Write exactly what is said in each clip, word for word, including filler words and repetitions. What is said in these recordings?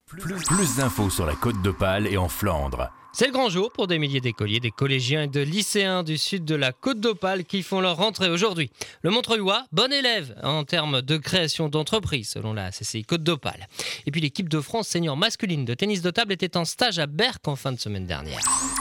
Plus, plus d'infos sur la Côte d'Opale et en Flandre. C'est le grand jour pour des milliers d'écoliers, des collégiens et de lycéens du sud de la Côte d'Opale qui font leur rentrée aujourd'hui. Le Montreuillois, bon élève en termes de création d'entreprise selon la C C I Côte d'Opale. Et puis l'équipe de France senior masculine de tennis de table était en stage à Berck en fin de semaine dernière.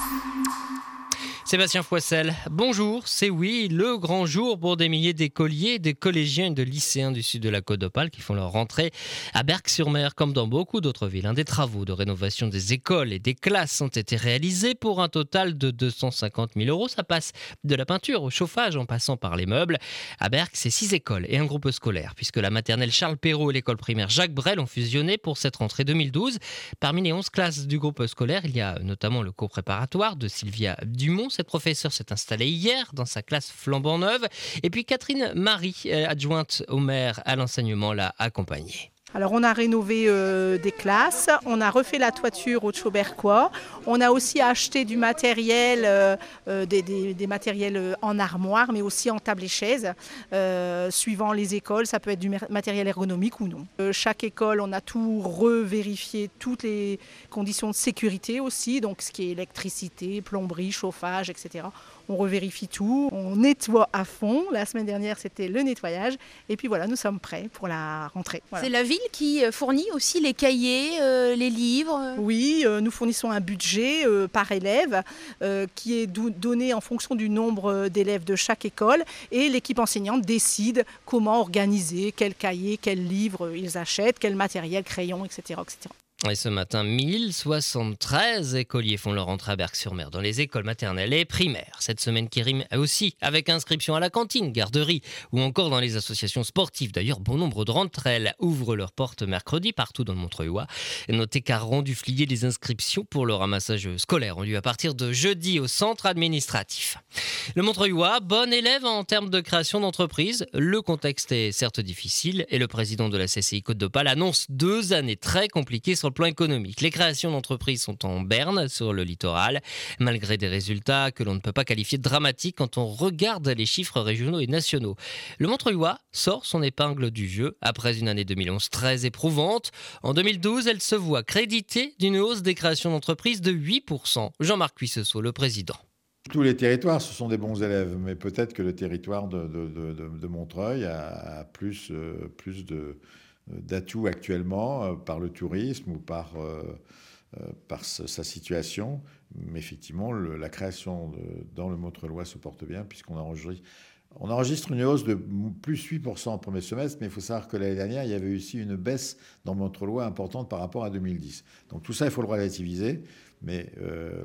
Sébastien Foissel, bonjour, c'est oui, le grand jour pour des milliers d'écoliers, des collégiens et de lycéens du sud de la Côte d'Opale qui font leur rentrée à Berck-sur-Mer, comme dans beaucoup d'autres villes. Des travaux de rénovation des écoles et des classes ont été réalisés pour un total de deux cent cinquante mille euros. Ça passe de la peinture au chauffage en passant par les meubles. À Berck, c'est six écoles et un groupe scolaire, puisque la maternelle Charles Perrault et l'école primaire Jacques Brel ont fusionné pour cette rentrée deux mille douze. Parmi les onze classes du groupe scolaire, il y a notamment le cours préparatoire de Sylvia Dumont. Cette professeure s'est installée hier dans sa classe flambant neuve. Et puis Catherine Marie, adjointe au maire à l'enseignement, l'a accompagnée. Alors on a rénové euh, des classes, on a refait la toiture au Chaubercois, on a aussi acheté du matériel, euh, euh, des, des, des matériels en armoire, mais aussi en table et chaises, euh, suivant les écoles, ça peut être du matériel ergonomique ou non. Euh, chaque école, on a tout revérifié, toutes les conditions de sécurité aussi, donc ce qui est électricité, plomberie, chauffage, et cetera. On revérifie tout, on nettoie à fond. La semaine dernière, c'était le nettoyage. Et puis voilà, nous sommes prêts pour la rentrée. Voilà. C'est la ville qui fournit aussi les cahiers, euh, les livres. Oui, euh, nous fournissons un budget euh, par élève euh, qui est do- donné en fonction du nombre d'élèves de chaque école. Et l'équipe enseignante décide comment organiser, quels cahiers, quels livres ils achètent, quel matériel, crayon, et cetera, et cetera. Et ce matin, mille soixante-treize écoliers font leur entrée à Berck-sur-Mer dans les écoles maternelles et primaires. Cette semaine qui rime aussi avec inscription à la cantine, garderie ou encore dans les associations sportives. D'ailleurs, bon nombre d'entre elles ouvrent leurs portes mercredi partout dans le Montreuillois. Notez qu'Aran du Flier, les inscriptions pour le ramassage scolaire ont lieu à partir de jeudi au centre administratif. Le Montreuillois, bon élève en termes de création d'entreprise. Le contexte est certes difficile et le président de la C C I Côte d'Opale annonce deux années très compliquées sur le plan économique. Les créations d'entreprises sont en berne sur le littoral, malgré des résultats que l'on ne peut pas qualifier de dramatiques quand on regarde les chiffres régionaux et nationaux. Le Montreuillois sort son épingle du jeu après une année deux mille onze très éprouvante. En deux mille douze, elle se voit créditée d'une hausse des créations d'entreprises de huit pour cent. Jean-Marc Cuissesseau, le président. Tous les territoires, ce sont des bons élèves, mais peut-être que le territoire de, de, de, de Montreuil a, a plus, euh, plus de... d'atouts actuellement euh, par le tourisme ou par, euh, euh, par ce, sa situation. Mais effectivement, le, la création de, dans le Montreuillois se porte bien puisqu'on enregistre, on enregistre une hausse de plus huit pour cent au premier semestre, mais il faut savoir que l'année dernière, il y avait aussi une baisse dans le Montreuillois importante par rapport à deux mille dix. Donc tout ça, il faut le relativiser, mais euh,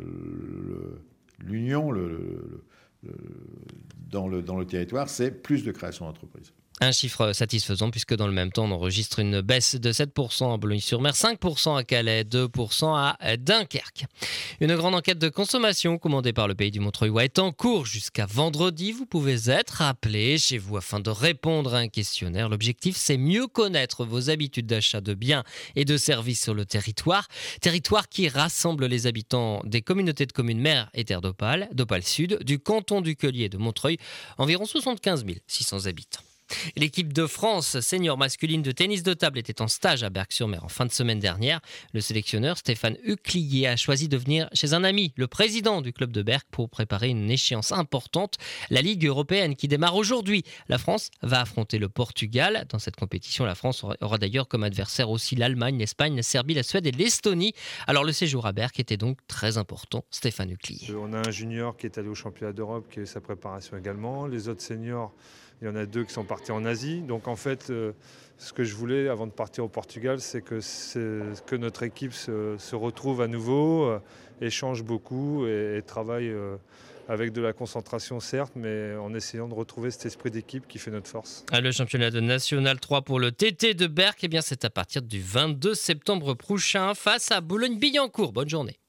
le, l'union le, le, le, dans, le, dans le territoire, c'est plus de création d'entreprises. Un chiffre satisfaisant puisque dans le même temps on enregistre une baisse de sept pour cent à Boulogne-sur-Mer, cinq pour cent à Calais, deux pour cent à Dunkerque. Une grande enquête de consommation commandée par le Pays du Montreuillois est en cours jusqu'à vendredi. Vous pouvez être appelé chez vous afin de répondre à un questionnaire. L'objectif, c'est mieux connaître vos habitudes d'achat de biens et de services sur le territoire. Territoire qui rassemble les habitants des communautés de communes Mer et Terre d'Opale, d'Opale Sud, du canton du Queulier et de Montreuil, environ soixante-quinze mille six cents habitants. L'équipe de France senior masculine de tennis de table était en stage à Berck-sur-Mer en fin de semaine dernière. Le sélectionneur Stéphane Huclier a choisi de venir chez un ami, le président du club de Berck, pour préparer une échéance importante, la Ligue européenne qui démarre aujourd'hui. La France va affronter le Portugal. Dans cette compétition, la France aura d'ailleurs comme adversaire aussi l'Allemagne, l'Espagne, la Serbie, la Suède et l'Estonie. Alors le séjour à Berck était donc très important. Stéphane Huclier. On a un junior qui est allé au championnat d'Europe, qui a eu sa préparation également. Les autres seniors, il y en a deux qui sont partis en Asie. Donc en fait, euh, ce que je voulais avant de partir au Portugal, c'est que, c'est, que notre équipe se, se retrouve à nouveau, euh, échange beaucoup et, et travaille euh, avec de la concentration certes, mais en essayant de retrouver cet esprit d'équipe qui fait notre force. Le championnat de National trois pour le T T de Berck, eh bien c'est à partir du vingt-deux septembre prochain face à Boulogne-Billancourt. Bonne journée.